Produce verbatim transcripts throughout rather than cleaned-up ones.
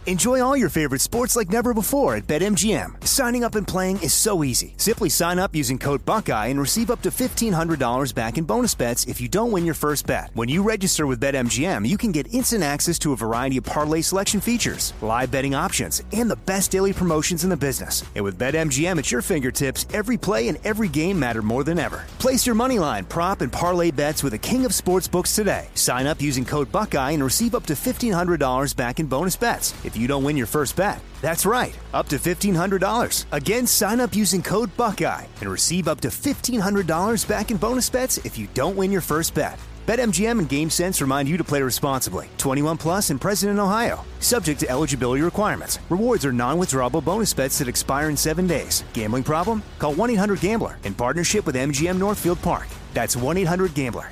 Enjoy all your favorite sports like never before at BetMGM. Signing up and playing is so easy. Simply sign up using code Buckeye and receive up to fifteen hundred dollars back in bonus bets if you don't win your first bet. When you register with BetMGM, you can get instant access to a variety of parlay selection features, live betting options, and the best daily promotions in the business. And with BetMGM at your fingertips, every play and every game matter more than ever. Place your moneyline, prop, and parlay bets with the king of sportsbooks today. Sign up using code Buckeye and receive up to fifteen hundred dollars back in bonus bets if you don't win your first bet. That's right, up to fifteen hundred dollars. Again, sign up using code Buckeye and receive up to fifteen hundred dollars back in bonus bets if you don't win your first bet. BetMGM and GameSense remind you to play responsibly. twenty-one plus and present in Ohio. Subject to eligibility requirements. Rewards are non-withdrawable bonus bets that expire in seven days. Gambling problem? Call one eight hundred gambler in partnership with M G M Northfield Park. That's one eight hundred gambler.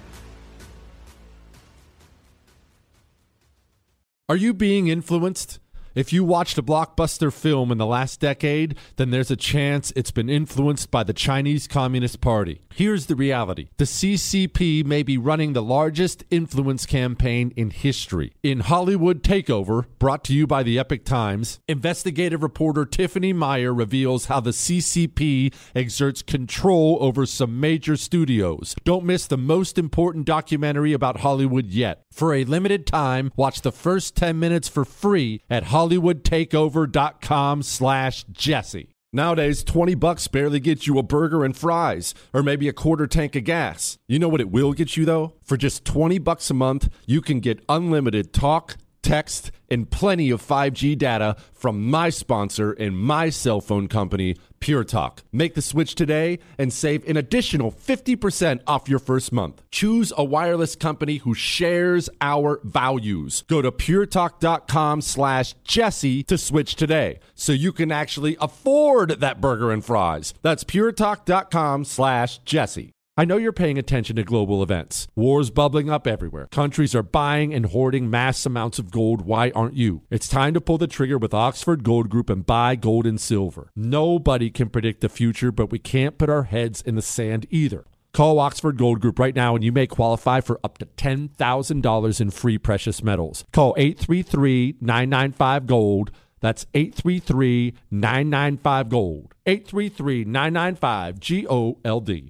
Are you being influenced? If you watched a blockbuster film in the last decade, then there's a chance it's been influenced by the Chinese Communist Party. Here's the reality. The C C P may be running the largest influence campaign in history. In Hollywood Takeover, brought to you by the Epic Times, investigative reporter Tiffany Meyer reveals how the C C P exerts control over some major studios. Don't miss the most important documentary about Hollywood yet. For a limited time, watch the first ten minutes for free at hollywoodtakeover.com slash Jesse. Nowadays, twenty bucks barely gets you a burger and fries, or maybe a quarter tank of gas. You know what it will get you, though? For just twenty bucks a month, you can get unlimited talk, text, and plenty of five G data from my sponsor and my cell phone company, Pure Talk. Make the switch today and save an additional fifty percent off your first month. Choose a wireless company who shares our values. Go to puretalk.com slash Jesse to switch today so you can actually afford that burger and fries. That's puretalk.com slash Jesse. I know you're paying attention to global events. Wars bubbling up everywhere. Countries are buying and hoarding mass amounts of gold. Why aren't you? It's time to pull the trigger with Oxford Gold Group and buy gold and silver. Nobody can predict the future, but we can't put our heads in the sand either. Call Oxford Gold Group right now and you may qualify for up to ten thousand dollars in free precious metals. Call eight three three, nine nine five, GOLD. That's eight three three, nine nine five, GOLD. eight three three, nine nine five, G O L D.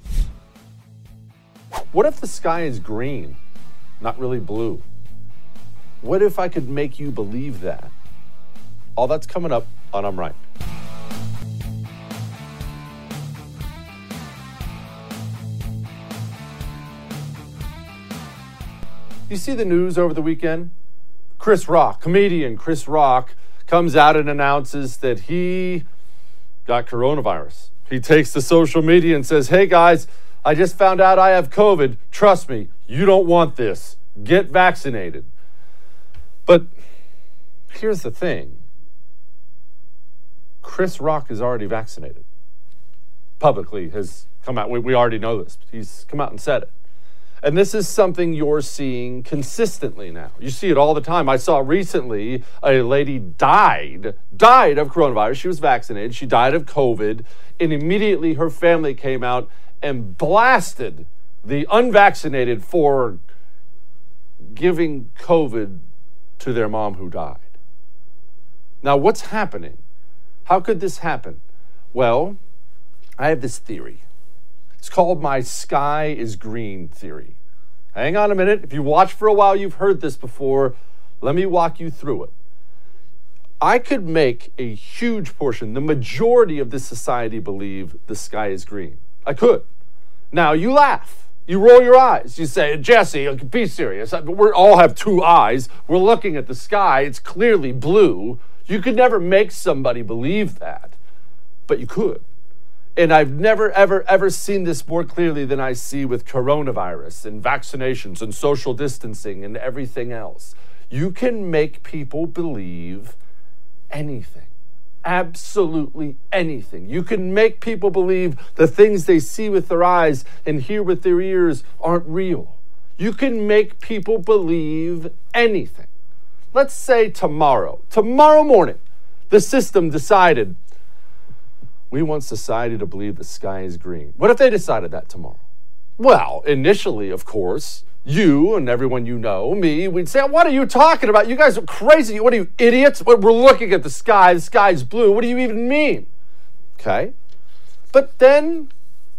What if the sky is green, not really blue? What if I could make you believe that? All that's coming up on I'm Right. You see the news over the weekend? Chris Rock, comedian Chris Rock, comes out and announces that he got coronavirus. He takes to social media and says, hey guys, I just found out I have COVID. Trust me, you don't want this. Get vaccinated. But here's the thing. Chris Rock is already vaccinated. Publicly has come out. We, we already know this. He's come out and said it. And this is something you're seeing consistently now. You see it all the time. I saw recently a lady died, died of coronavirus. She was vaccinated. She died of COVID. And immediately her family came out and blasted the unvaccinated for giving COVID to their mom who died. Now, what's happening? How could this happen? Well, I have this theory. It's called my sky is green theory. Hang on a minute. If you watch for a while, you've heard this before. Let me walk you through it. I could make a huge portion, the majority of this society believe the sky is green. I could. Now, you laugh. You roll your eyes. You say, Jesse, be serious. We all have two eyes. We're looking at the sky. It's clearly blue. You could never make somebody believe that, but you could. And I've never, ever, ever seen this more clearly than I see with coronavirus and vaccinations and social distancing and everything else. You can make people believe anything. Absolutely anything. You can make people believe the things they see with their eyes and hear with their ears aren't real. You can make people believe anything. Let's say tomorrow, tomorrow morning, the system decided we want society to believe the sky is green. What if they decided that tomorrow? Well, initially, of course, you and everyone you know, me, we'd say, what are you talking about? You guys are crazy. What are you, idiots? We're looking at the sky. The sky's blue. What do you even mean? Okay. But then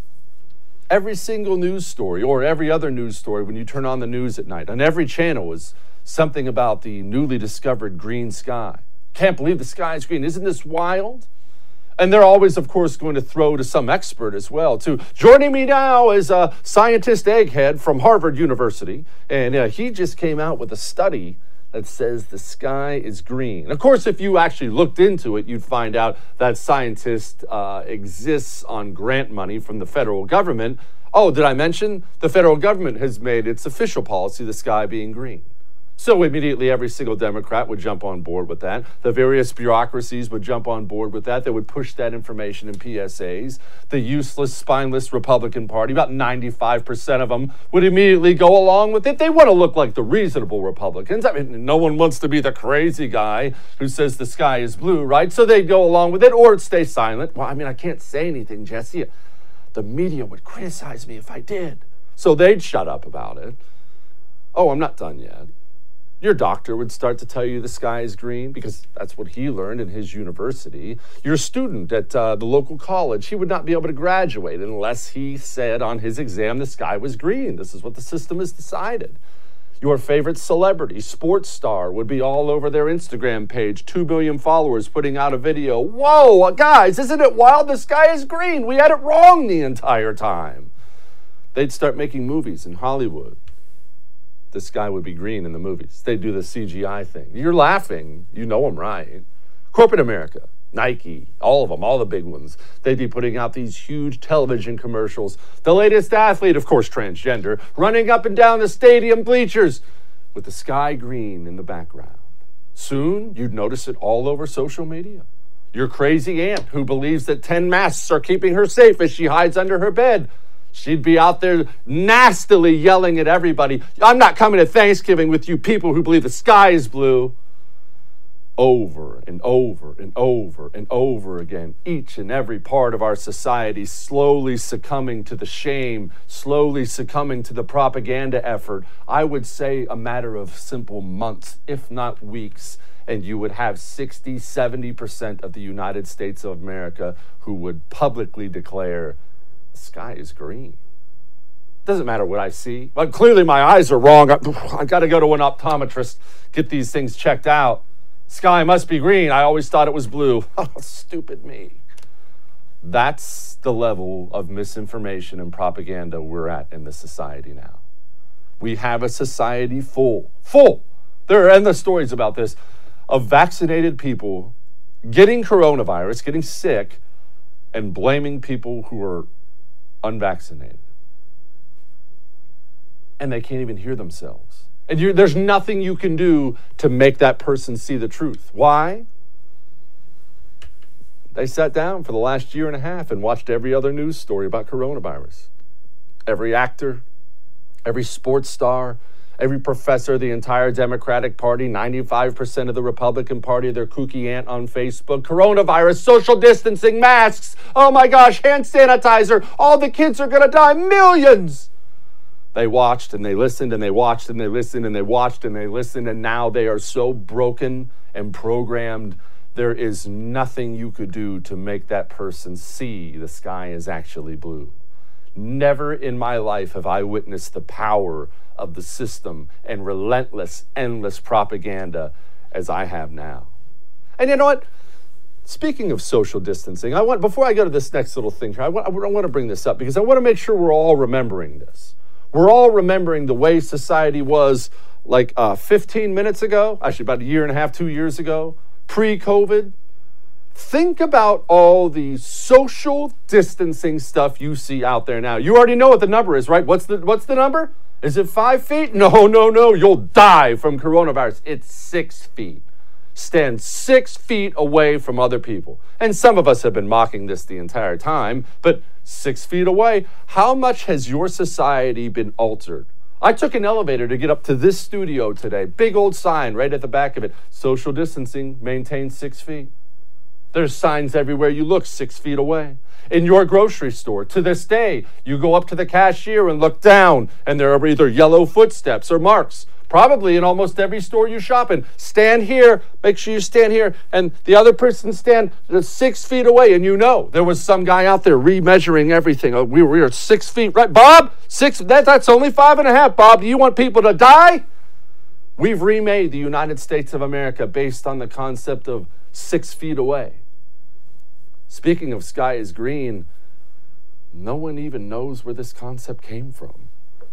every single news story or every other news story, when you turn on the news at night, on every channel is something about the newly discovered green sky. Can't believe the sky is green. Isn't this wild? And they're always, of course, going to throw to some expert as well, too. Joining me now is a scientist egghead from Harvard University, and uh, he just came out with a study that says the sky is green. Of course, if you actually looked into it, you'd find out that scientist uh, exists on grant money from the federal government. Oh, did I mention? The federal government has made its official policy the sky being green. So immediately every single Democrat would jump on board with that. The various bureaucracies would jump on board with that. They would push that information in P S As. The useless, spineless Republican Party, about ninety-five percent of them, would immediately go along with it. They want to look like the reasonable Republicans. I mean, no one wants to be the crazy guy who says the sky is blue, right? So they'd go along with it or stay silent. Well, I mean, I can't say anything, Jesse. The media would criticize me if I did. So they'd shut up about it. Oh, I'm not done yet. Your doctor would start to tell you the sky is green because that's what he learned in his university. Your student at uh, the local college, he would not be able to graduate unless he said on his exam the sky was green. This is what the system has decided. Your favorite celebrity, sports star, would be all over their Instagram page, two million followers putting out a video. Whoa, guys, isn't it wild? The sky is green. We had it wrong the entire time. They'd start making movies in Hollywood. The sky would be green in the movies. They'd do the C G I thing. You're laughing. You know I'm right. Corporate America, Nike, all of them, all the big ones. They'd be putting out these huge television commercials. The latest athlete, of course, transgender, running up and down the stadium bleachers with the sky green in the background. Soon, you'd notice it all over social media. Your crazy aunt who believes that ten masks are keeping her safe as she hides under her bed. She'd be out there nastily yelling at everybody, I'm not coming to Thanksgiving with you people who believe the sky is blue. Over and over and over and over again, each and every part of our society slowly succumbing to the shame, slowly succumbing to the propaganda effort. I would say a matter of simple months, if not weeks, and you would have sixty, seventy percent of the United States of America who would publicly declare the sky is green. Doesn't matter what I see. But clearly my eyes are wrong. I, I got to go to an optometrist, get these things checked out. Sky must be green. I always thought it was blue. Oh, stupid me. That's the level of misinformation and propaganda we're at in this society now. We have a society full, full. There are endless stories about this, of vaccinated people getting coronavirus, getting sick, and blaming people who are unvaccinated. And they can't even hear themselves. And you're, there's nothing you can do to make that person see the truth. Why? They sat down for the last year and a half and watched every other news story about coronavirus. Every actor, every sports star, every professor, the entire Democratic Party, ninety-five percent of the Republican Party, their kooky aunt on Facebook, coronavirus, social distancing, masks, oh my gosh, hand sanitizer, all the kids are going to die, millions. They watched and they listened and they watched and they listened and they watched and they listened, and now they are so broken and programmed, there is nothing you could do to make that person see the sky is actually blue. Never in my life have I witnessed the power of the system and relentless, endless propaganda as I have now. And you know what? Speaking of social distancing, I want before I go to this next little thing here, I want, I want to bring this up because I want to make sure we're all remembering this. We're all remembering the way society was like uh, fifteen minutes ago, actually about a year and a half, two years ago, pre-COVID. Think about all the social distancing stuff you see out there now. You already know what the number is, right? What's the what's the number? Is it five feet? No, no, no. You'll die from coronavirus. It's six feet. Stand six feet away from other people. And some of us have been mocking this the entire time, but six feet away. How much has your society been altered? I took an elevator to get up to this studio today. Big old sign right at the back of it. Social distancing, maintain six feet. There's signs everywhere you look, six feet away. In your grocery store, to this day, you go up to the cashier and look down, and there are either yellow footsteps or marks. Probably in almost every store you shop in. Stand here, make sure you stand here, and the other person stand six feet away, and you know there was some guy out there remeasuring everything. Oh, we, were, we were six feet, right? Bob, six, that, that's only five and a half, Bob. Do you want people to die? We've remade the United States of America based on the concept of six feet away. Speaking of sky is green, no one even knows where this concept came from.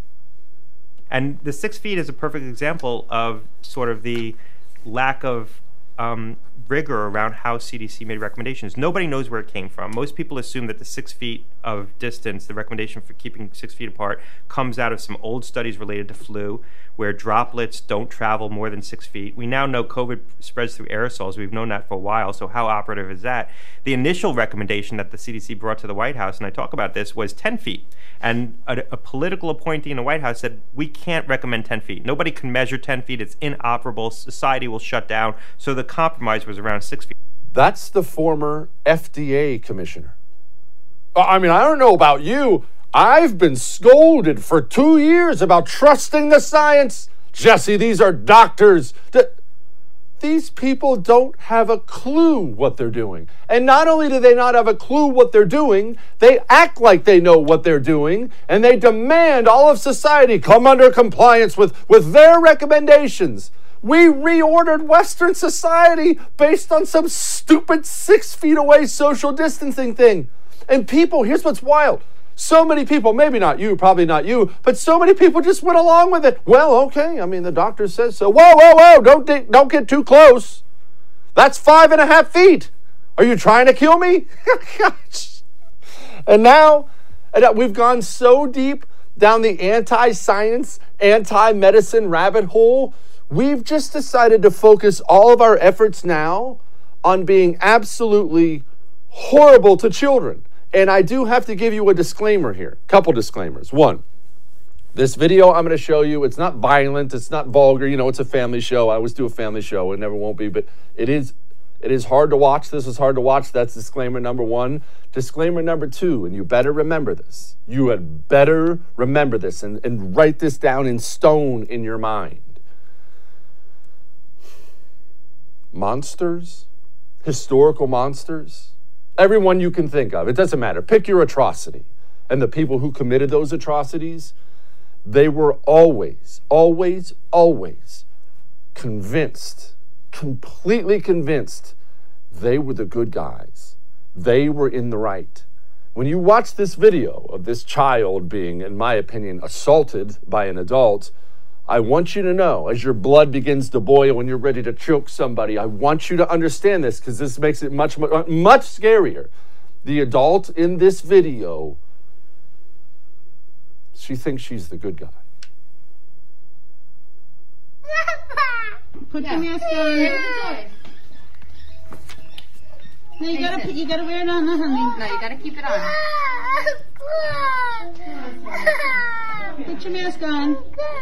And the six feet is a perfect example of sort of the lack of um, rigor around how C D C made recommendations. Nobody knows where it came from. Most people assume that the six feet of distance, the recommendation for keeping six feet apart, comes out of some old studies related to flu, where droplets don't travel more than six feet. We now know COVID spreads through aerosols. We've known that for a while, so how operative is that? The initial recommendation that the C D C brought to the White House, and I talk about this, was ten feet. And a, a political appointee in the White House said, we can't recommend ten feet. Nobody can measure ten feet. It's inoperable. Society will shut down. So the compromise was around six feet. That's the former F D A commissioner. I mean, I don't know about you. I've been scolded for two years about trusting the science. Jesse, these are doctors. These people don't have a clue what they're doing. And not only do they not have a clue what they're doing, they act like they know what they're doing, and they demand all of society come under compliance with, with their recommendations. We reordered Western society based on some stupid six feet away social distancing thing. And people, here's what's wild. So many people, maybe not you, probably not you, but so many people just went along with it. Well, okay, I mean, the doctor says so. Whoa, whoa, whoa, don't, don't get too close. That's five and a half feet. Are you trying to kill me? And now, and we've gone so deep down the anti-science, anti-medicine rabbit hole, we've just decided to focus all of our efforts now on being absolutely horrible to children. And I do have to give you a disclaimer here. Couple disclaimers. One, this video I'm going to show you, it's not violent, it's not vulgar. You know, it's a family show. I always do a family show. It never won't be, but it is it is hard to watch. This is hard to watch. That's disclaimer number one. Disclaimer number two, and you better remember this. You had better remember this and, and write this down in stone in your mind. Monsters, historical monsters, everyone you can think of. It doesn't matter. Pick your atrocity. And the people who committed those atrocities, they were always, always, always convinced, completely convinced they were the good guys. They were in the right. When you watch this video of this child being, in my opinion, assaulted by an adult, I want you to know, as your blood begins to boil when you're ready to choke somebody, I want you to understand this because this makes it much, much, much scarier. The adult in this video, she thinks she's the good guy. Put your mask on. No, you gotta put, you gotta wear it on, no, honey. No, you gotta keep it on. Put your mask on.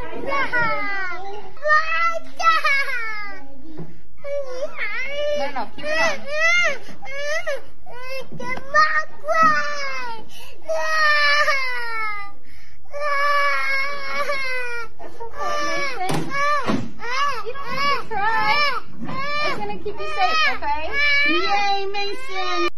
No, no, keep it on. You don't have to cry. It's gonna keep you safe, okay? Yay, Mason!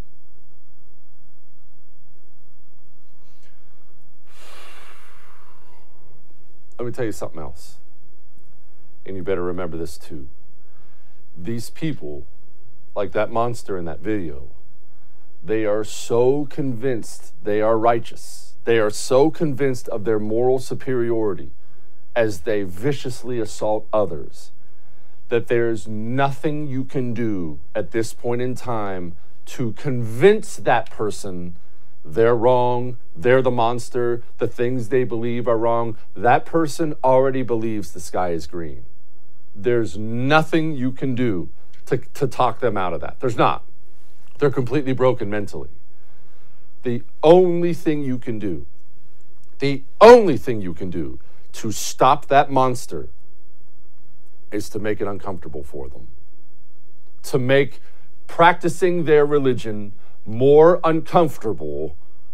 Let me tell you something else. And you better remember this too. These people, like that monster in that video, they are so convinced they are righteous. They are so convinced of their moral superiority as they viciously assault others that there's nothing you can do at this point in time to convince that person they're wrong, they're the monster, the things they believe are wrong. That person already believes the sky is green. There's nothing you can do to, to talk them out of that. There's not. They're completely broken mentally. The only thing you can do, the only thing you can do to stop that monster is to make it uncomfortable for them. To make practicing their religion more uncomfortable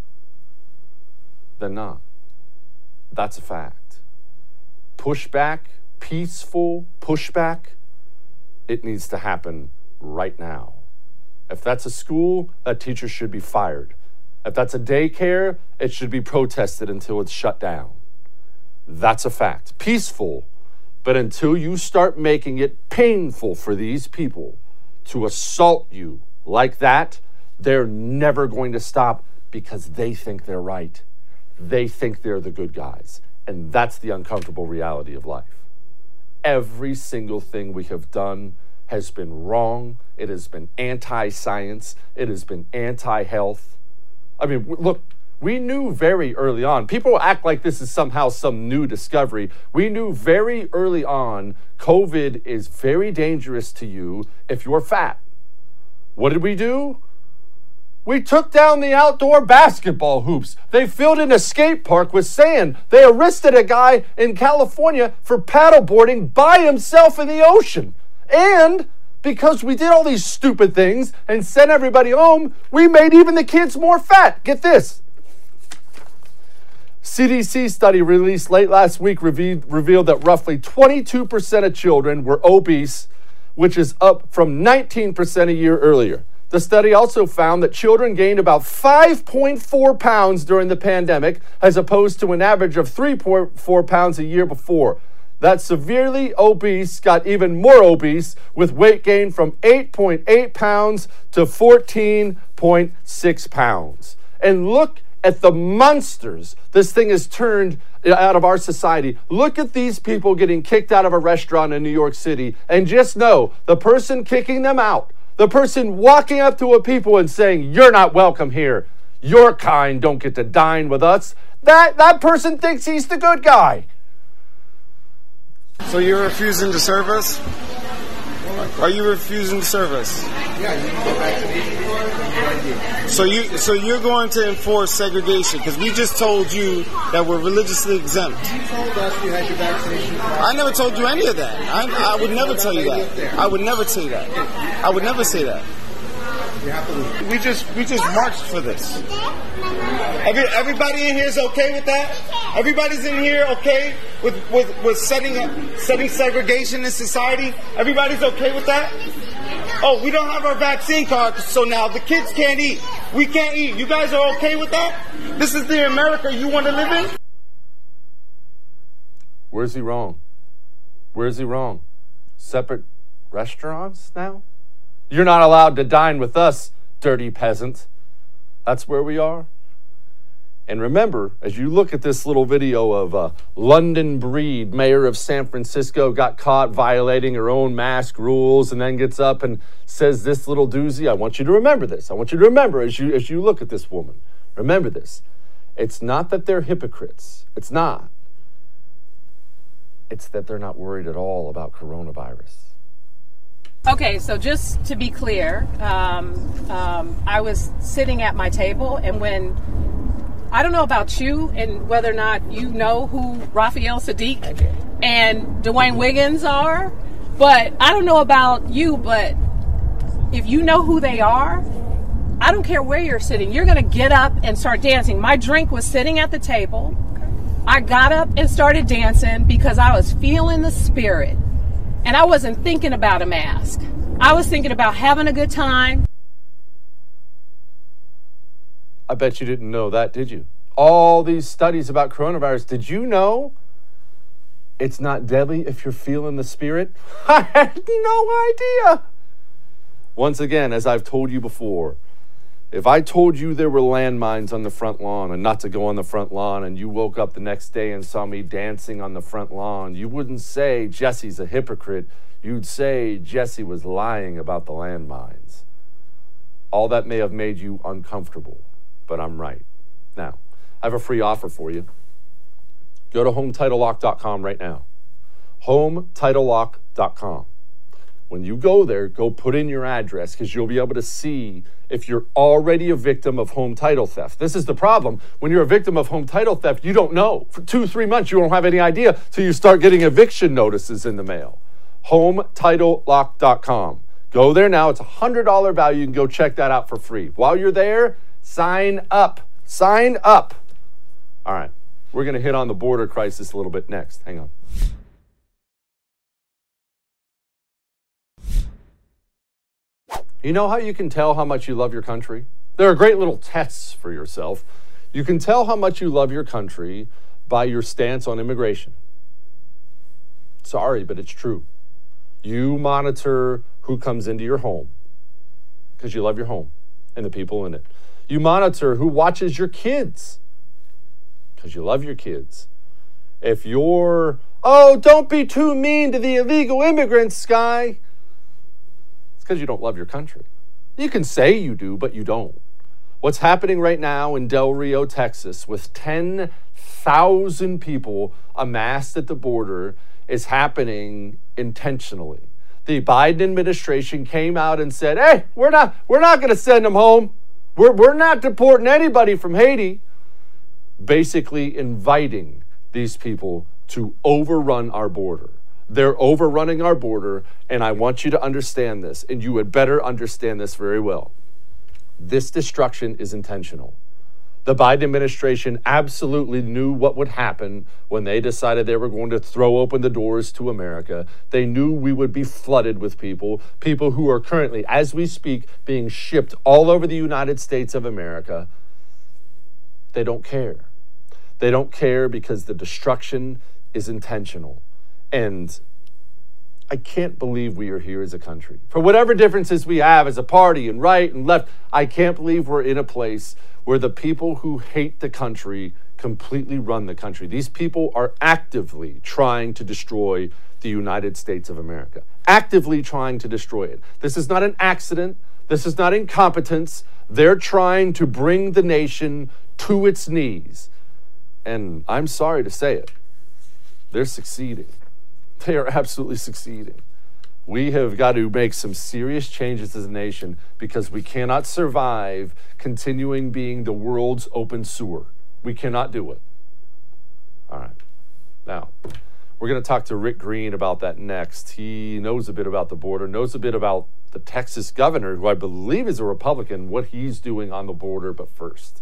than not. That's a fact. Pushback, peaceful pushback, it needs to happen right now. If that's a school, that teacher should be fired. If that's a daycare, it should be protested until it's shut down. That's a fact. Peaceful, but until you start making it painful for these people to assault you like that, they're never going to stop because they think they're right. They think they're the good guys. And that's the uncomfortable reality of life. Every single thing we have done has been wrong. It has been anti-science. It has been anti-health. I mean, look, we knew very early on. People act like this is somehow some new discovery. We knew very early on COVID is very dangerous to you if you're fat. What did we do? We took down the outdoor basketball hoops. They filled in a skate park with sand. They arrested a guy in California for paddleboarding by himself in the ocean. And because we did all these stupid things and sent everybody home, we made even the kids more fat. Get this. C D C study released late last week revealed, revealed that roughly twenty-two percent of children were obese, which is up from nineteen percent a year earlier. The study also found that children gained about five point four pounds during the pandemic, as opposed to an average of three point four pounds a year before. That severely obese got even more obese, with weight gain from eight point eight pounds to fourteen point six pounds. And look at the monsters this thing has turned out of our society. Look at these people getting kicked out of a restaurant in New York City, and just know the person kicking them out, the person walking up to a people and saying, "You're not welcome here. Your kind don't get to dine with us," that, that person thinks he's the good guy. So you're refusing to serve us? Are you refusing to serve us? Yeah, you can go back to the So you, so you're going to enforce segregation because we just told you that we're religiously exempt. You told us you had your vaccination card. I never told you any of that. I, I would never tell you that. I would never say that. I would never say that. You have to leave. We just, we just marched for this. Every, everybody in here is okay with that? Everybody's in here okay with, with, with setting up, setting segregation in society? Everybody's okay with that? Oh, we don't have our vaccine card, so now the kids can't eat. We can't eat. You guys are okay with that? This is the America you want to live in? Where's he wrong? Where's he wrong? Separate restaurants now? You're not allowed to dine with us, dirty peasant. That's where we are. And remember, as you look at this little video of uh, London Breed, mayor of San Francisco, got caught violating her own mask rules and then gets up and says this little doozy, I want you to remember this. I want you to remember as you, as you look at this woman. Remember this. It's not that they're hypocrites. It's not. It's that they're not worried at all about coronavirus. Okay, so just to be clear, um, um, I was sitting at my table, and when, I don't know about you and whether or not you know who Raphael Sadiq and Dwayne Wiggins are, but I don't know about you, but if you know who they are, I don't care where you're sitting, you're going to get up and start dancing. My drink was sitting at the table. I got up and started dancing because I was feeling the spirit. And I wasn't thinking about a mask. I was thinking about having a good time. I bet you didn't know that, did you? All these studies about coronavirus, did you know it's not deadly if you're feeling the spirit? I had no idea. Once again, as I've told you before, if I told you there were landmines on the front lawn and not to go on the front lawn, and you woke up the next day and saw me dancing on the front lawn, you wouldn't say Jesse's a hypocrite. You'd say Jesse was lying about the landmines. All that may have made you uncomfortable, but I'm right. Now, I have a free offer for you. Go to home title lock dot com right now. home title lock dot com. When you go there, go put in your address because you'll be able to see if you're already a victim of home title theft. This is the problem. When you're a victim of home title theft, you don't know. For two, three months, you won't have any idea till you start getting eviction notices in the mail. home title lock dot com. Go there now. It's a one hundred dollars value. You can go check that out for free. While you're there, sign up. Sign up. All right. We're going to hit on the border crisis a little bit next. Hang on. You know how you can tell how much you love your country? There are great little tests for yourself. You can tell how much you love your country by your stance on immigration. Sorry, but it's true. You monitor who comes into your home because you love your home and the people in it. You monitor who watches your kids because you love your kids. If you're, oh, don't be too mean to the illegal immigrants, Sky, it's because you don't love your country. You can say you do, but you don't. What's happening right now in Del Rio, Texas, with ten thousand people amassed at the border is happening intentionally. The Biden administration came out and said, hey, we're not, we're not going to send them home. We're, we're not deporting anybody from Haiti. Basically inviting these people to overrun our border. They're overrunning our border, and I want you to understand this, and you had better understand this very well. This destruction is intentional. The Biden administration absolutely knew what would happen when they decided they were going to throw open the doors to America. They knew we would be flooded with people, people who are currently, as we speak, being shipped all over the United States of America. They don't care. They don't care because the destruction is intentional. And I can't believe we are here as a country. For whatever differences we have as a party and right and left, I can't believe we're in a place where the people who hate the country completely run the country. These people are actively trying to destroy the United States of America. Actively trying to destroy it. This is not an accident. This is not incompetence. They're trying to bring the nation to its knees. And I'm sorry to say it, they're succeeding. They are absolutely succeeding. We have got to make some serious changes as a nation because we cannot survive continuing being the world's open sewer. We cannot do it. All right. Now, we're going to talk to Rick Green about that next. He knows a bit about the border, knows a bit about the Texas governor, who I believe is a Republican, what he's doing on the border. But first,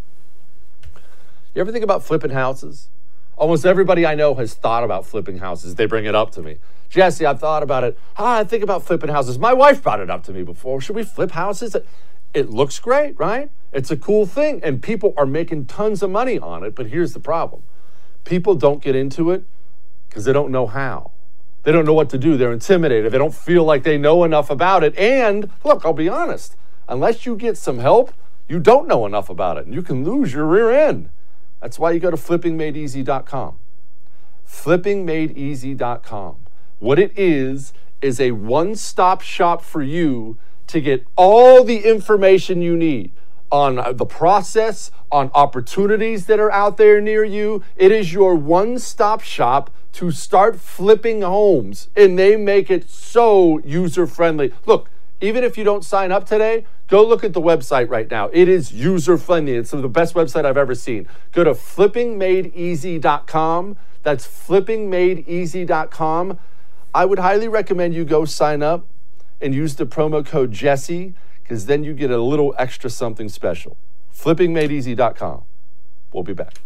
you ever think about flipping houses? Almost everybody I know has thought about flipping houses. They bring it up to me. Jesse, I've thought about it. Ah, I think about flipping houses. My wife brought it up to me before. Should we flip houses? It looks great, right? It's a cool thing, and people are making tons of money on it. But here's the problem. People don't get into it because they don't know how. They don't know what to do. They're intimidated. They don't feel like they know enough about it. And look, I'll be honest. Unless you get some help, you don't know enough about it, and you can lose your rear end. That's why you go to flipping made easy dot com. flipping made easy dot com. What it is, is a one-stop shop for you to get all the information you need on the process, on opportunities that are out there near you. It is your one-stop shop to start flipping homes, and they make it so user-friendly. Look, even if you don't sign up today, go look at the website right now. It is user-friendly. It's the best website I've ever seen. Go to flipping made easy dot com. That's flipping made easy dot com. I would highly recommend you go sign up and use the promo code Jesse, because then you get a little extra something special. flipping made easy dot com. We'll be back.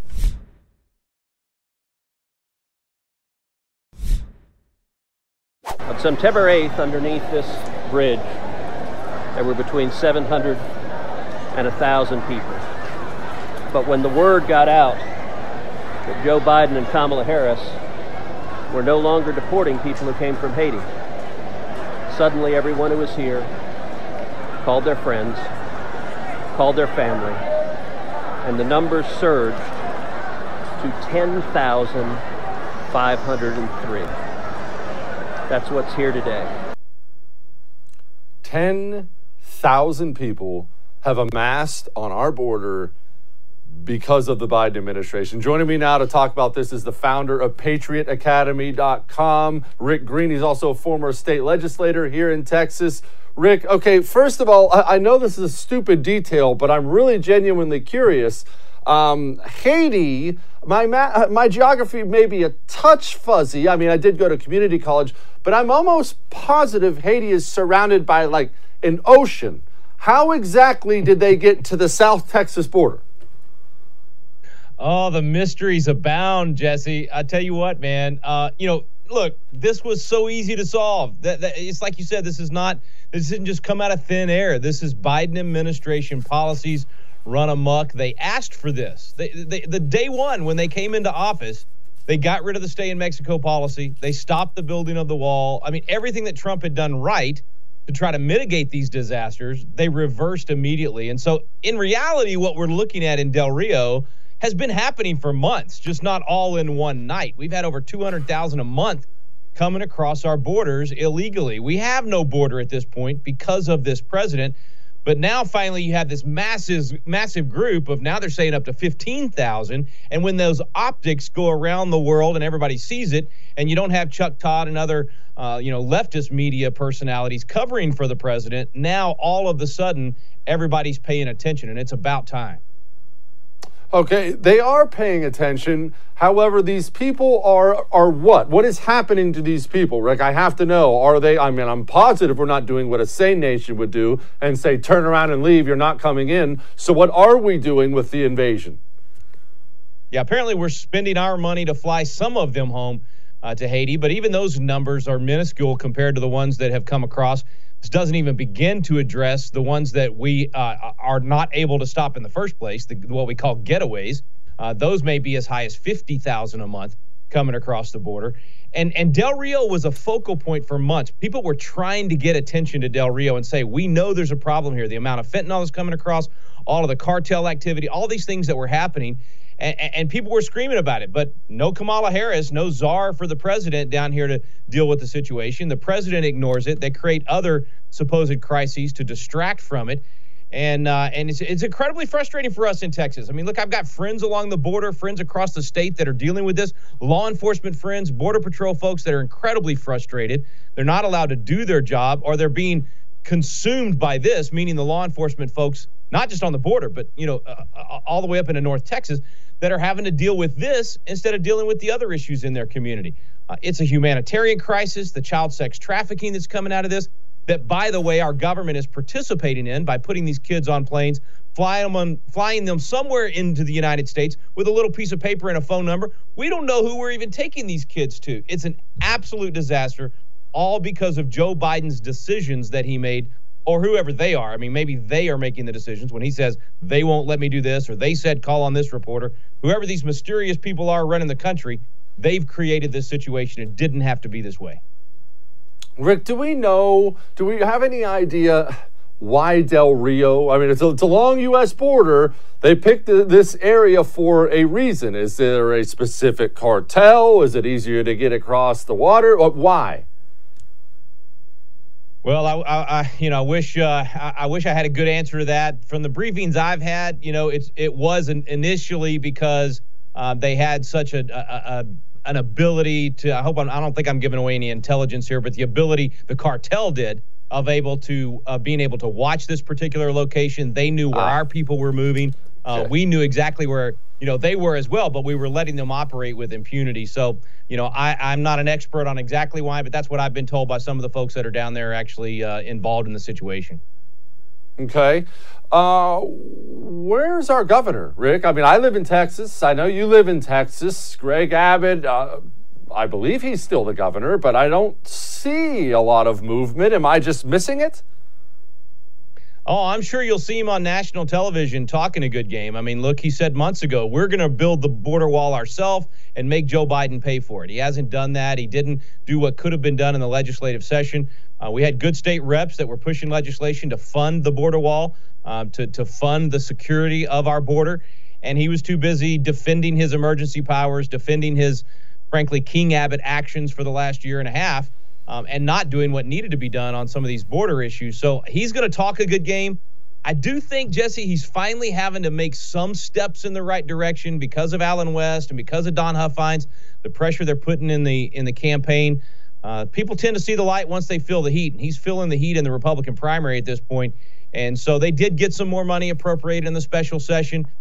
On September eighth, underneath this bridge, there were between seven hundred and one thousand people. But when the word got out that Joe Biden and Kamala Harris were no longer deporting people who came from Haiti, suddenly everyone who was here called their friends, called their family, and the numbers surged to ten thousand five hundred three. That's what's here today. ten thousand people have amassed on our border because of the Biden administration. Joining me now to talk about this is the founder of patriot academy dot com, Rick Green. He's also a former state legislator here in Texas. Rick, okay, first of all, I, I know this is a stupid detail, but I'm really genuinely curious. Um, Haiti, my ma- my geography may be a touch fuzzy. I mean, I did go to community college, but I'm almost positive Haiti is surrounded by like an ocean. How exactly did they get to the South Texas border? Oh, the mysteries abound, Jesse. I tell you what, man. Uh, you know, look, this was so easy to solve. That, that it's like you said. This is not. This didn't just come out of thin air. This is Biden administration policies run amok. They asked for this. They, they, the day one when they came into office, they got rid of the stay in Mexico policy. They stopped the building of the wall. I mean, everything that Trump had done right to try to mitigate these disasters, they reversed immediately. And so, in reality, what we're looking at in Del Rio has been happening for months, just not all in one night. We've had over two hundred thousand a month coming across our borders illegally. We have no border at this point because of this president. But now finally you have this massive, massive group of, now they're saying up to fifteen thousand. And when those optics go around the world and everybody sees it, and you don't have Chuck Todd and other, uh, you know, leftist media personalities covering for the president, now all of a sudden everybody's paying attention, and it's about time. Okay, they are paying attention. However, these people are are what? What is happening to these people, Rick? I have to know. Are they, I mean, I'm positive we're not doing what a sane nation would do and say, turn around and leave, you're not coming in. So what are we doing with the invasion? Yeah, apparently we're spending our money to fly some of them home uh, to Haiti, but even those numbers are minuscule compared to the ones that have come across. This doesn't even begin to address the ones that we uh, are not able to stop in the first place, the, what we call getaways. Uh, those may be as high as fifty thousand a month coming across the border. And, and Del Rio was a focal point for months. People were trying to get attention to Del Rio and say, we know there's a problem here. The amount of fentanyl is coming across, all of the cartel activity, all these things that were happening. And, and people were screaming about it, but no Kamala Harris, no czar for the president down here to deal with the situation. The president ignores it. They create other supposed crises to distract from it. And uh, and it's, it's incredibly frustrating for us in Texas. I mean, look, I've got friends along the border, friends across the state that are dealing with this, law enforcement friends, Border Patrol folks that are incredibly frustrated. They're not allowed to do their job, or they're being consumed by this, meaning the law enforcement folks, not just on the border, but, you know, uh, all the way up into North Texas, that are having to deal with this instead of dealing with the other issues in their community. Uh, it's a humanitarian crisis, the child sex trafficking that's coming out of this, that, by the way, our government is participating in by putting these kids on planes, flying them, on, flying them somewhere into the United States with a little piece of paper and a phone number. We don't know who we're even taking these kids to. It's an absolute disaster, all because of Joe Biden's decisions that he made, or whoever they are. I mean, maybe they are making the decisions when he says they won't let me do this, or they said call on this reporter. Whoever these mysterious people are running the country, they've created this situation. It didn't have to be this way. Rick, do we know, do we have any idea why Del Rio? I mean, it's a, it's a long U S border. They picked the, this area for a reason. Is there a specific cartel? Is it easier to get across the water? Why? Well, I, I, I you know, I wish, uh, I, I wish I had a good answer to that. From the briefings I've had, you know, it's it was an, initially because uh, they had such a, a, a an ability to. I hope I'm, I don't think I'm giving away any intelligence here, but the ability the cartel did of able to uh, being able to watch this particular location. They knew where ah. our people were moving. Uh, okay. We knew exactly where, you know, they were as well, but we were letting them operate with impunity. So, you know, I, I'm not an expert on exactly why, but that's what I've been told by some of the folks that are down there actually uh, involved in the situation. Okay. Uh, where's our governor, Rick? I mean, I live in Texas. I know you live in Texas. Greg Abbott, uh, I believe he's still the governor, but I don't see a lot of movement. Am I just missing it? Oh, I'm sure you'll see him on national television talking a good game. I mean, look, he said months ago, we're going to build the border wall ourselves and make Joe Biden pay for it. He hasn't done that. He didn't do what could have been done in the legislative session. Uh, we had good state reps that were pushing legislation to fund the border wall, um, to, to fund the security of our border. And he was too busy defending his emergency powers, defending his, frankly, King Abbott actions for the last year and a half. Um, and not doing what needed to be done on some of these border issues. So he's going to talk a good game. I do think, Jesse, he's finally having to make some steps in the right direction because of Allen West and because of Don Huffines, the pressure they're putting in the in the campaign. Uh, people tend to see the light once they feel the heat, and he's feeling the heat in the Republican primary at this point. And so they did get some more money appropriated in the special session.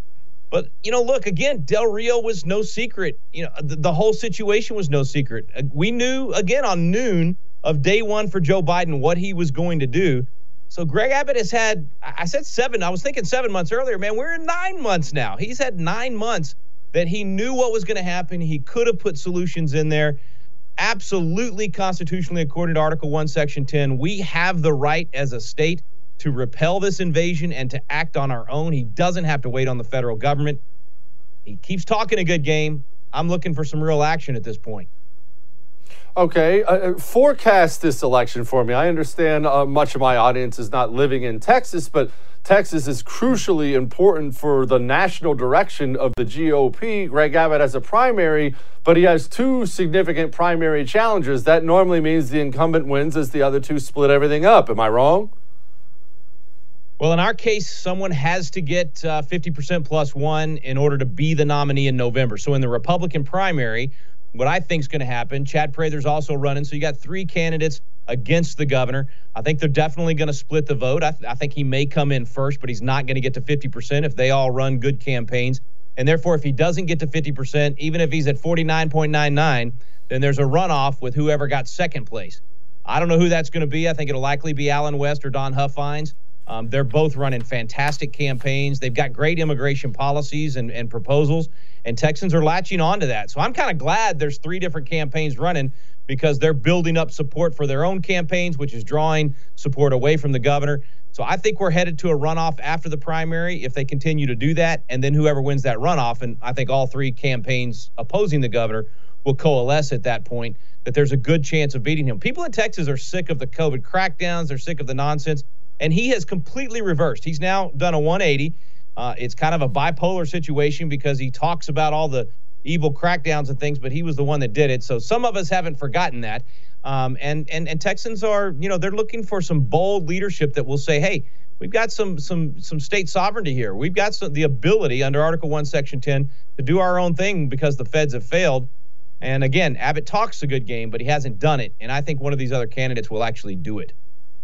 But, you know, look, again, Del Rio was no secret. You know, the, the whole situation was no secret. Uh, we knew, again, on noon of day one for Joe Biden what he was going to do. So Greg Abbott has had, I said seven, I was thinking seven months earlier, man, we're in nine months now. He's had nine months that he knew what was going to happen. He could have put solutions in there. Absolutely constitutionally, according to Article one, Section ten, we have the right as a state to repel this invasion and to act on our own. He doesn't have to wait on the federal government. He keeps talking a good game. I'm looking for some real action at this point. Okay, uh, forecast this election for me. I understand uh, much of my audience is not living in Texas, but Texas is crucially important for the national direction of the G O P. Greg Abbott has a primary, but he has two significant primary challengers. That normally means the incumbent wins as the other two split everything up. Am I wrong? Well, in our case, someone has to get uh, fifty percent plus one in order to be the nominee in November. So in the Republican primary, what I think is going to happen, Chad Prather's also running. So you got three candidates against the governor. I think they're definitely going to split the vote. I, th- I think he may come in first, but he's not going to get to fifty percent if they all run good campaigns. And therefore, if he doesn't get to fifty percent, even if he's at forty-nine point nine nine, then there's a runoff with whoever got second place. I don't know who that's going to be. I think it'll likely be Allen West or Don Huffines. Um, they're both running fantastic campaigns. They've got great immigration policies and, and proposals, and Texans are latching on to that. So I'm kind of glad there's three different campaigns running because they're building up support for their own campaigns, which is drawing support away from the governor. So I think we're headed to a runoff after the primary if they continue to do that, and then whoever wins that runoff, and I think all three campaigns opposing the governor will coalesce at that point, that there's a good chance of beating him. People in Texas are sick of the COVID crackdowns. They're sick of the nonsense. And he has completely reversed. He's now done a one eighty. Uh, it's kind of a bipolar situation because he talks about all the evil crackdowns and things, but he was the one that did it. So some of us haven't forgotten that. Um, and, and, and Texans are, you know, they're looking for some bold leadership that will say, hey, we've got some some some state sovereignty here. We've got some, the ability under Article one, Section ten to do our own thing because the feds have failed. And again, Abbott talks a good game, but he hasn't done it. And I think one of these other candidates will actually do it.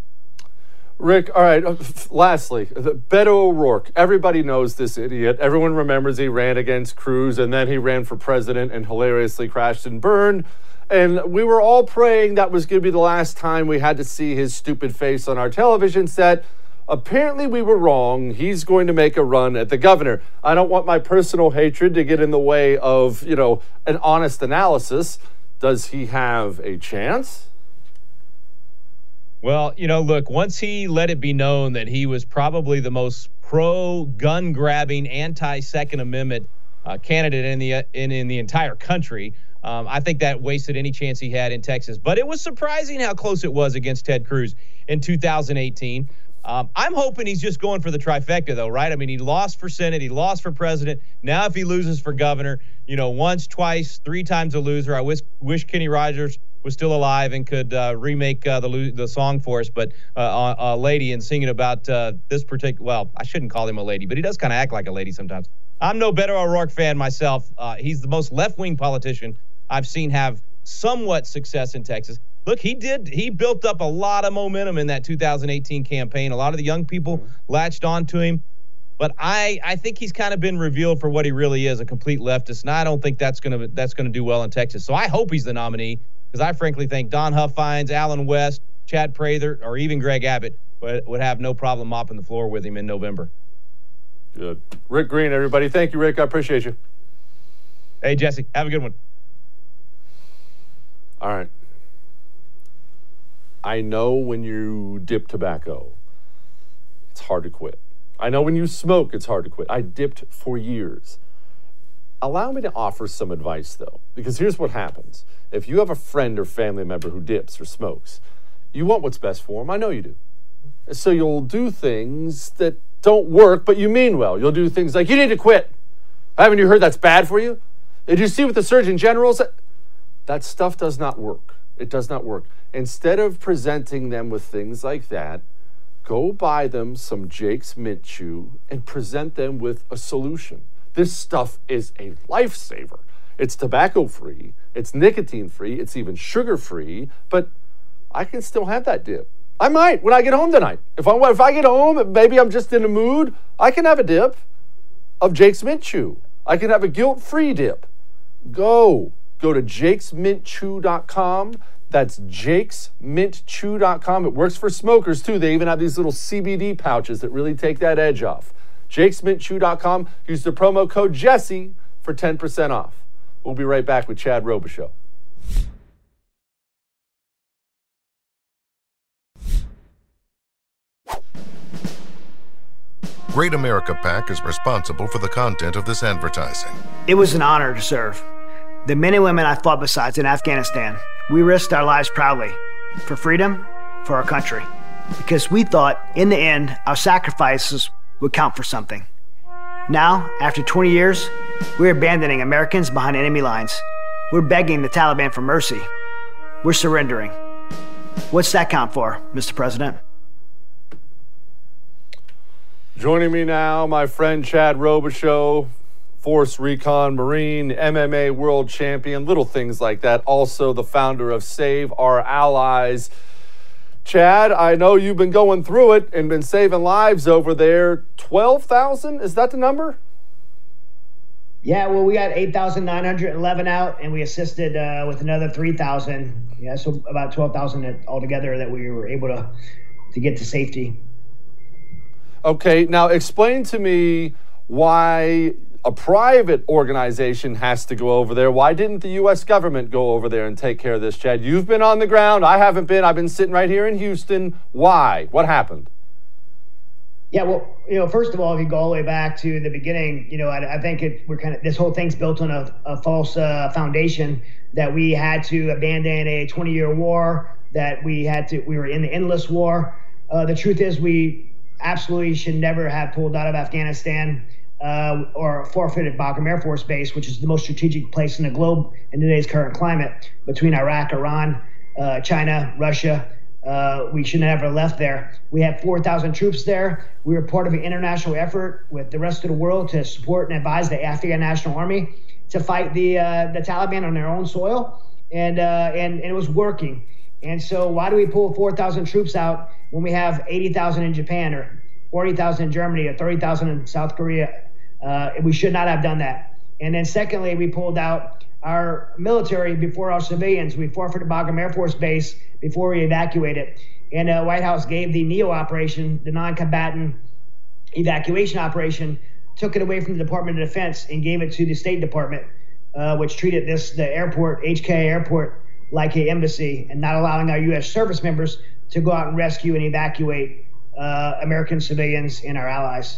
Rick, all right, lastly, Beto O'Rourke. Everybody knows this idiot. Everyone remembers he ran against Cruz, and then he ran for president and hilariously crashed and burned. And we were all praying that was going to be the last time we had to see his stupid face on our television set. Apparently we were wrong. He's going to make a run at the governor. I don't want my personal hatred to get in the way of, you know, an honest analysis. Does he have a chance? Well, you know, look, once he let it be known that he was probably the most pro-gun grabbing, anti-Second Amendment uh, candidate in the uh, in, in the entire country, um, I think that wasted any chance he had in Texas. But it was surprising how close it was against Ted Cruz in two thousand eighteen. Um, I'm hoping he's just going for the trifecta, though, right? I mean, he lost for Senate, he lost for president. Now, if he loses for governor, you know, once, twice, three times a loser. I wish wish Kenny Rogers was still alive and could uh, remake uh, the the song for us, but uh, a, a lady and singing about uh, this particular, well, I shouldn't call him a lady, but he does kind of act like a lady sometimes. I'm no Beto O'Rourke fan myself. Uh, he's the most left-wing politician I've seen have somewhat success in Texas. Look, he did, he built up a lot of momentum in that two thousand eighteen campaign. A lot of the young people latched onto him. But I, I think he's kind of been revealed for what he really is, a complete leftist, and I don't think that's going to that's going to do well in Texas. So I hope he's the nominee, because I frankly think Don Huffines, Allen West, Chad Prather, or even Greg Abbott would, would have no problem mopping the floor with him in November. Good. Rick Green, everybody. Thank you, Rick. I appreciate you. Hey, Jesse. Have a good one. All right. I know when you dip tobacco, it's hard to quit. I know when you smoke, it's hard to quit. I dipped for years. Allow me to offer some advice, though, because here's what happens. If you have a friend or family member who dips or smokes, you want what's best for them. I know you do. So you'll do things that don't work, but you mean well. You'll do things like, you need to quit. Haven't you heard that's bad for you? Did you see what the Surgeon General said? That stuff does not work. It does not work. Instead of presenting them with things like that, go buy them some Jake's Mint Chew and present them with a solution. This stuff is a lifesaver. It's tobacco-free, it's nicotine-free, it's even sugar-free, but I can still have that dip. I might when I get home tonight. If I, if I get home, maybe I'm just in a mood, I can have a dip. of Jake's Mint Chew. I can have a guilt-free dip. Go. Go to jakes mint chew dot com. That's jakes mint chew dot com. It works for smokers, too. They even have these little C B D pouches that really take that edge off. jakes mint chew dot com. Use the promo code Jesse for ten percent off. We'll be right back with Chad Robichaux. Great America PAC is responsible for the content of this advertising. It was an honor to serve. The men and women I fought beside in Afghanistan, we risked our lives proudly for freedom, for our country, because we thought, in the end, our sacrifices would count for something. Now, after twenty years, we're abandoning Americans behind enemy lines. We're begging the Taliban for mercy. We're surrendering. What's that count for, Mister President? Joining me now, my friend Chad Robichaux, Force Recon Marine, M M A world champion, little things like that. Also the founder of Save Our Allies. Chad, I know you've been going through it and been saving lives over there. twelve thousand, is that the number? Yeah, well, we got eight thousand nine hundred eleven out, and we assisted uh, with another three thousand. Yeah, so about twelve thousand altogether that we were able to, to get to safety. Okay, now explain to me why a private organization has to go over there. Why didn't the U S government go over there and take care of this, Chad? You've been on the ground. I haven't been. I've been sitting right here in Houston. Why? What happened? Yeah, well, you know, first of all, if you go all the way back to the beginning, you know, I, I think it, we're kind of, this whole thing's built on a, a false uh, foundation that we had to abandon a twenty-year war, that we had to, we were in the endless war. Uh, the truth is we absolutely should never have pulled out of Afghanistan uh, or forfeited Bagram Air Force Base, which is the most strategic place in the globe in today's current climate, between Iraq, Iran, uh, China, Russia. Uh, we should never have left there. We had four thousand troops there. We were part of an international effort with the rest of the world to support and advise the Afghan National Army to fight the uh, the Taliban on their own soil, and, uh, and and it was working. And so why do we pull four thousand troops out when we have eighty thousand in Japan, or forty thousand in Germany, or thirty thousand in South Korea? Uh, we should not have done that. And then secondly, we pulled out our military before our civilians. We forfeited Bagram Air Force Base before we evacuated. And the uh, White House gave the NEO operation, the non-combatant evacuation operation, took it away from the Department of Defense and gave it to the State Department, uh, which treated this, the airport, H K A airport, like an embassy, and not allowing our U S service members to go out and rescue and evacuate uh, American civilians and our allies.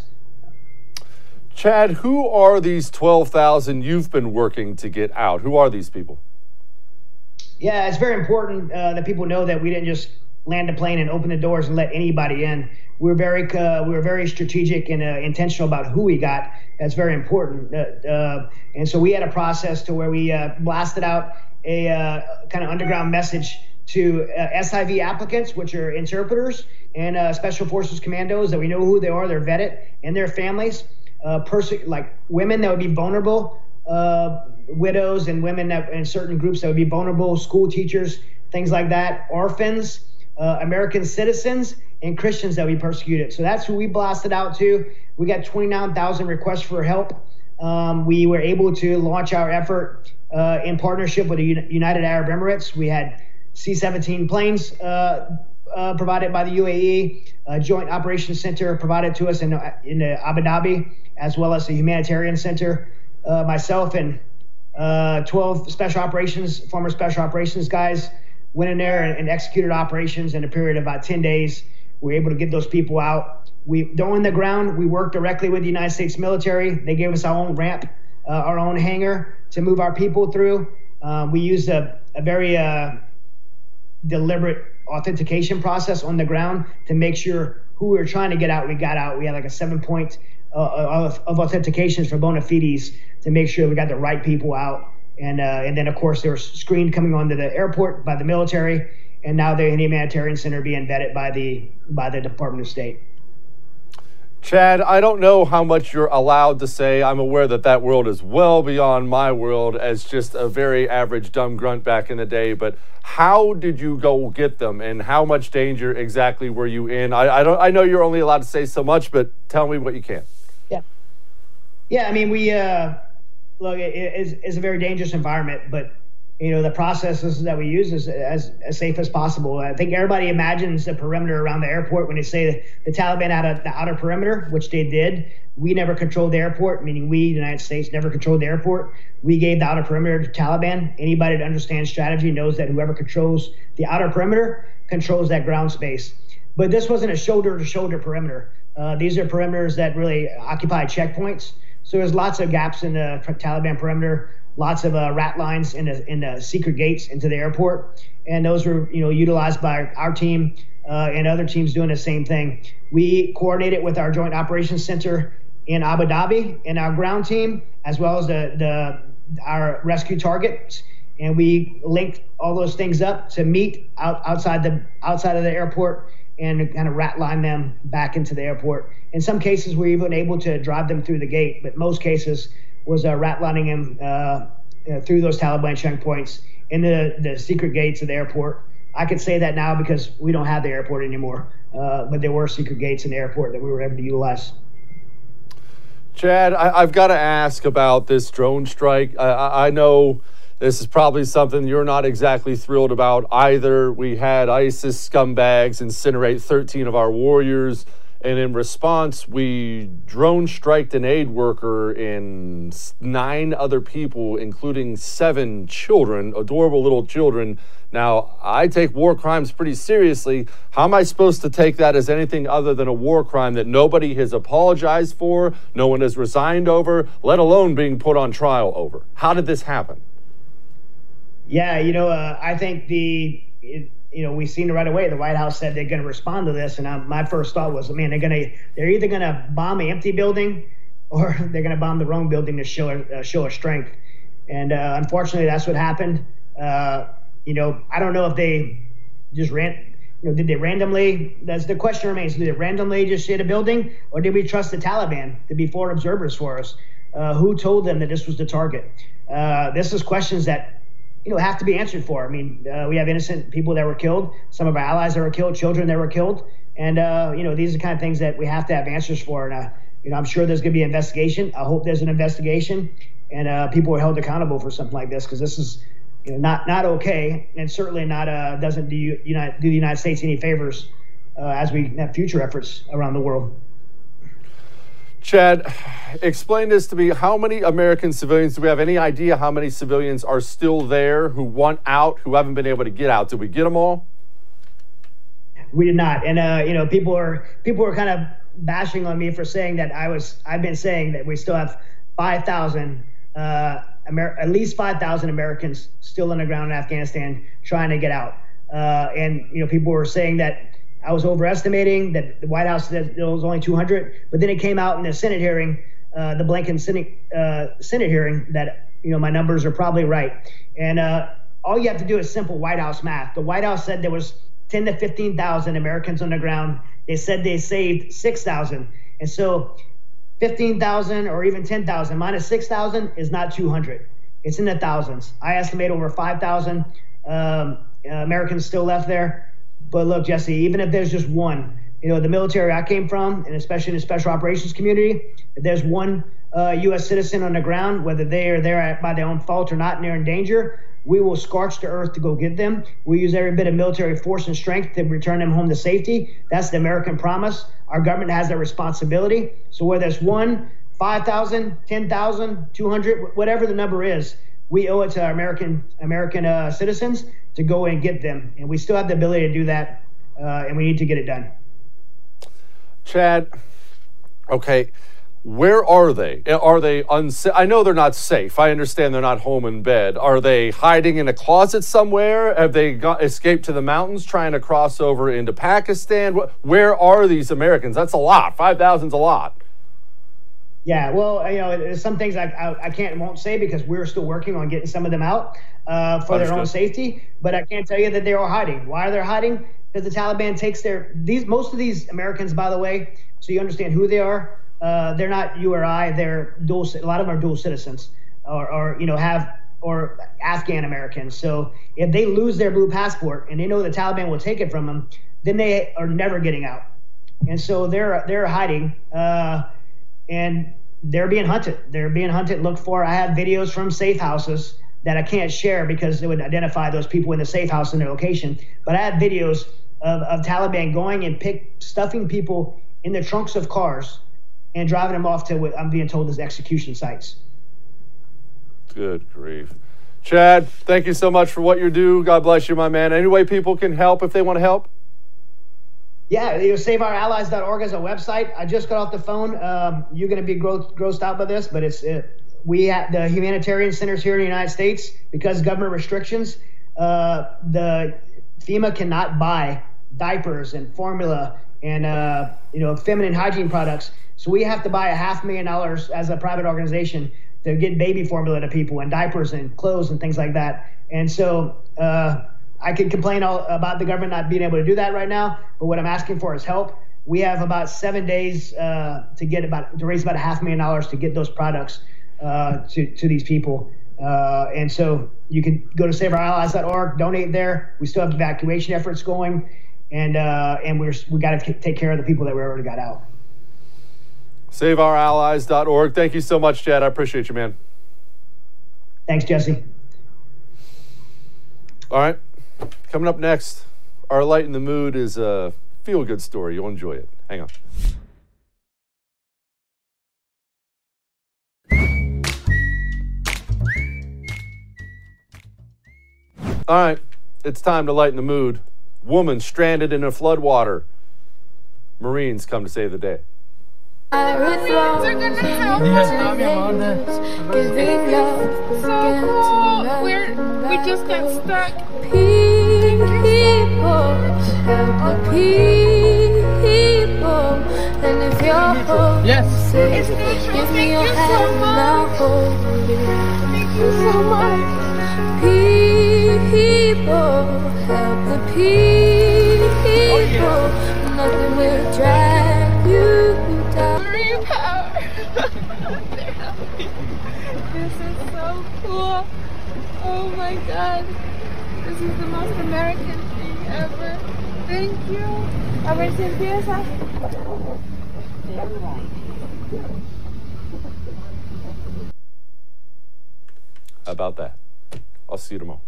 Chad, who are these twelve thousand you've been working to get out? Who are these people? Yeah, it's very important uh, that people know that we didn't just land a plane and open the doors and let anybody in. We were very, uh, we were very strategic and uh, intentional about who we got. That's very important. Uh, uh, and so we had a process to where we uh, blasted out a uh, kind of underground message to uh, S I V applicants, which are interpreters and uh, Special Forces commandos, that we know who they are, they're vetted, and their families. Uh, person, like women that would be vulnerable, uh, widows and women that in certain groups that would be vulnerable, school teachers, things like that, orphans, uh, American citizens, and Christians that we persecuted. So that's who we blasted out to. We got twenty-nine thousand requests for help. Um, we were able to launch our effort uh, in partnership with the United Arab Emirates. We had C seventeen planes uh, uh, provided by the U A E, a Joint Operations Center provided to us in, in uh, Abu Dhabi, as well as a humanitarian center. Uh, myself and uh, twelve special operations, former special operations guys went in there and, and executed operations in a period of about ten days. We were able to get those people out. We, though on the ground, we worked directly with the United States military. They gave us our own ramp, uh, our own hangar to move our people through. Uh, we used a, a very uh, deliberate authentication process on the ground to make sure who we were trying to get out, we got out. We had like a seven point uh, of, of authentications for bona fides to make sure we got the right people out. And uh, and then, of course, they were screened coming onto the airport by the military, and now they're in the humanitarian center being vetted by the by the Department of State. Chad, I don't know how much you're allowed to say. I'm aware that that world is well beyond my world as just a very average dumb grunt back in the day. But how did you go get them, and how much danger exactly were you in? I, I don't. I know you're only allowed to say so much, but tell me what you can. Yeah. Yeah, I mean, we uh, look, it is it's a very dangerous environment, but you know the processes that we use is as, as safe as possible. I think everybody imagines the perimeter around the airport when they say the Taliban had a, the outer perimeter, which they did. We never controlled the airport, meaning we, the United States, never controlled the airport. We gave the outer perimeter to Taliban. Anybody that understands strategy knows that whoever controls the outer perimeter controls that ground space. But this wasn't a shoulder-to-shoulder perimeter. Uh, these are perimeters that really occupy checkpoints. So there's lots of gaps in the Taliban perimeter, lots of uh, rat lines in the, in the secret gates into the airport. And those were, you know, utilized by our team uh, and other teams doing the same thing. We coordinated with our Joint Operations Center in Abu Dhabi and our ground team, as well as the, the our rescue targets. And we linked all those things up to meet out, outside the outside of the airport and kind of rat line them back into the airport. In some cases, we were even able to drive them through the gate, but most cases was uh, rat lining them uh, uh, through those Taliban checkpoints in the, the secret gates of the airport. I could say that now because we don't have the airport anymore, uh, but there were secret gates in the airport that we were able to utilize. Chad, I, I've got to ask about this drone strike. I, I know this is probably something you're not exactly thrilled about either. We had ISIS scumbags incinerate thirteen of our warriors, and in response, we drone striked an aid worker and nine other people, including seven children, adorable little children. Now, I take war crimes pretty seriously. How am I supposed to take that as anything other than a war crime that nobody has apologized for, no one has resigned over, let alone being put on trial over? How did this happen? Yeah, you know, uh, I think the, it, you know, we seen it right away. The White House said they're going to respond to this. And I, my first thought was, man, they're going to, they're either going to bomb an empty building or they're going to bomb the wrong building to show a, uh, show a strength. And uh, unfortunately, that's what happened. Uh, you know, I don't know if they just ran, you know, did they randomly, that's the question remains, did they randomly just hit a building, or did we trust the Taliban to be foreign observers for us? Uh, who told them that this was the target? Uh, this is questions that, you know, have to be answered for. I mean, uh, we have innocent people that were killed, some of our allies that were killed, children that were killed. And, uh, you know, these are the kind of things that we have to have answers for. And, uh, you know, I'm sure there's going to be an investigation. I hope there's an investigation and uh, people are held accountable for something like this, because this is, you know, not not okay, and certainly not uh, doesn't do, you, United, do the United States any favors uh, as we have future efforts around the world. Chad, explain this to me. How many American civilians, do we have any idea how many civilians are still there who want out, who haven't been able to get out? Did we get them all? We did not. And, uh, you know, people are people are kind of bashing on me for saying that I was, I've been saying that we still have five thousand, uh, Amer- at least five thousand Americans still on the ground in Afghanistan trying to get out. Uh, and, you know, people were saying that I was overestimating, that the White House said there was only two hundred, but then it came out in the Senate hearing, uh, the Blinken Senate, uh, Senate hearing, that, you know, my numbers are probably right. And uh, all you have to do is simple White House math. The White House said there was ten to fifteen thousand Americans on the ground. They said they saved six thousand. And so fifteen thousand or even ten thousand minus six thousand is not two hundred. It's in the thousands. I estimate over five thousand um, uh, Americans still left there. But look, Jesse, even if there's just one, you know, the military I came from, and especially in the special operations community, if there's one uh, U S citizen on the ground, whether they are there at, by their own fault or not, and they're in danger, we will scorch the earth to go get them. We use every bit of military force and strength to return them home to safety. That's the American promise. Our government has that responsibility. So whether it's one, five thousand, ten thousand, two hundred, whatever the number is, we owe it to our American American uh, citizens to go and get them. And we still have the ability to do that, uh, and we need to get it done. Chad, okay, where are they? Are they unsafe? I know they're not safe. I understand they're not home in bed. Are they hiding in a closet somewhere? Have they got, escaped to the mountains trying to cross over into Pakistan? Where are these Americans? That's a lot. five thousand is a lot. Yeah, well, you know, there's some things I, I, I can't and won't say because we're still working on getting some of them out uh, for Understood. Their own safety. But I can't tell you that they're all hiding. Why are they hiding? Because the Taliban takes their these most of these Americans, by the way, so you understand who they are. Uh, they're not you or I. They're dual. A lot of them are dual citizens, or, or you know, have or Afghan Americans. So if they lose their blue passport and they know the Taliban will take it from them, then they are never getting out. And so they're they're hiding. Uh, And they're being hunted. They're being hunted, looked for. I have videos from safe houses that I can't share because it would identify those people in the safe house and their location. But I have videos of, of Taliban going and pick stuffing people in the trunks of cars and driving them off to what I'm being told is execution sites. Good grief. Chad, thank you so much for what you do. God bless you, my man. Any way people can help if they want to help? Yeah, you know, save our allies dot org is a website. I just got off the phone. Um, you're going to be gross, grossed out by this, but it's it, we have the humanitarian centers here in the United States, because government restrictions, uh, the FEMA cannot buy diapers and formula and uh, you know feminine hygiene products. So we have to buy a half million dollars as a private organization to get baby formula to people and diapers and clothes and things like that. And so uh, I could complain all about the government not being able to do that right now, but what I'm asking for is help. We have about seven days uh, to get about to raise about a half million dollars to get those products uh, to to these people. Uh, and so you can go to save our allies dot org, donate there. We still have evacuation efforts going, and uh, and we're we got to take care of the people that we already got out. save our allies dot org. Thank you so much, Chad. I appreciate you, man. Thanks, Jesse. All right. Coming up next, our Light in the Mood is a feel-good story. You'll enjoy it. Hang on. All right. It's time to lighten the mood. Woman stranded in a floodwater. Marines come to save the day. Marines are gonna help us. So cool. We're, we just got stuck. People, help the people. And if you're home, yes. It's mutual. Give me your hand and I'll hold you. Thank you so much. People, help the people. Nothing will drag you down. Marine power. They're helping. This is so cool. Oh my God. This is the most American thing ever. Thank you. A ver si empieza. How about that? I'll see you tomorrow.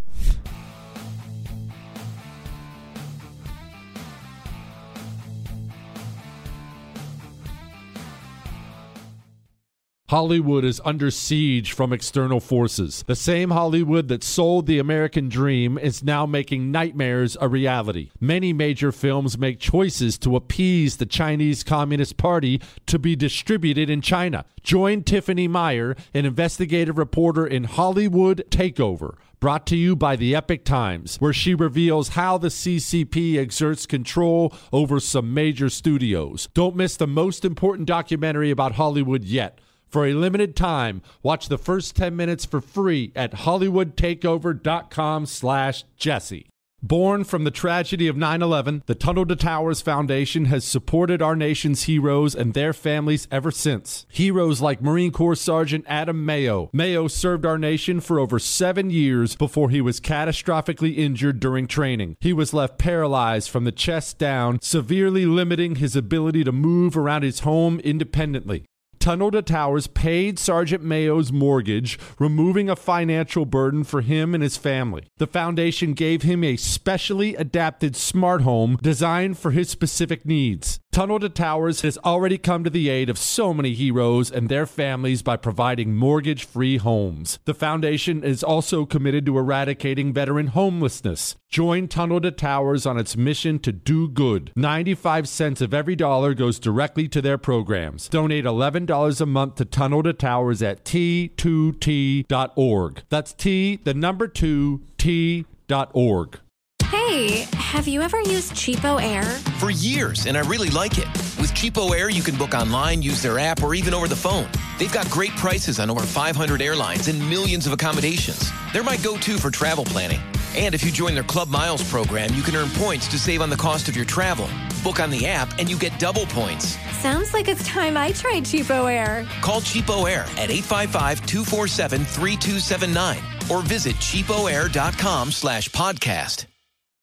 Hollywood is under siege from external forces. The same Hollywood that sold the American dream is now making nightmares a reality. Many major films make choices to appease the Chinese Communist Party to be distributed in China. Join Tiffany Meyer, an investigative reporter in Hollywood Takeover, brought to you by the Epic Times, where she reveals how the C C P exerts control over some major studios. Don't miss the most important documentary about Hollywood yet. For a limited time, watch the first ten minutes for free at hollywood takeover dot com slash Jesse. Born from the tragedy of nine eleven, the Tunnel to Towers Foundation has supported our nation's heroes and their families ever since. Heroes like Marine Corps Sergeant Adam Mayo. Mayo served our nation for over seven years before he was catastrophically injured during training. He was left paralyzed from the chest down, severely limiting his ability to move around his home independently. Tunnel to Towers paid Sergeant Mayo's mortgage, removing a financial burden for him and his family. The foundation gave him a specially adapted smart home designed for his specific needs. Tunnel to Towers has already come to the aid of so many heroes and their families by providing mortgage-free homes. The foundation is also committed to eradicating veteran homelessness. Join Tunnel to Towers on its mission to do good. ninety-five cents of every dollar goes directly to their programs. Donate eleven dollars a month to Tunnel to Towers at T two T dot org. That's T, the number two, T dot org. Hey, have you ever used Cheapo Air? For years, and I really like it. With Cheapo Air, you can book online, use their app, or even over the phone. They've got great prices on over five hundred airlines and millions of accommodations. They're my go-to for travel planning. And if you join their Club Miles program, you can earn points to save on the cost of your travel. Book on the app, and you get double points. Sounds like it's time I tried Cheapo Air. Call Cheapo Air at eight five five, two four seven, three two seven nine or visit cheapo air dot com slash podcast.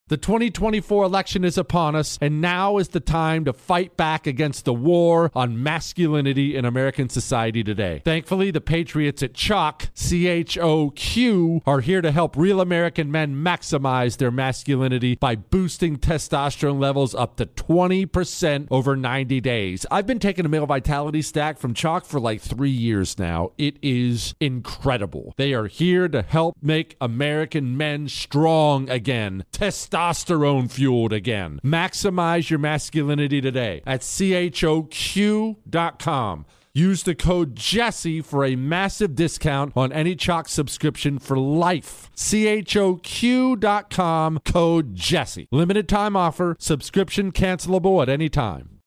The twenty twenty-four election is upon us, and now is the time to fight back against the war on masculinity in American society today. Thankfully, the patriots at Choq, C H O Q, are here to help real American men maximize their masculinity by boosting testosterone levels up to twenty percent over ninety days. I've been taking a male vitality stack from Choq for like three years now. It is incredible. They are here to help make American men strong again. Testosterone Testosterone fueled again. Maximize your masculinity today at C H O Q dot com. Use the code Jesse for a massive discount on any Choq subscription for life. C H O Q dot com, code Jesse. Limited time offer. Subscription cancelable at any time.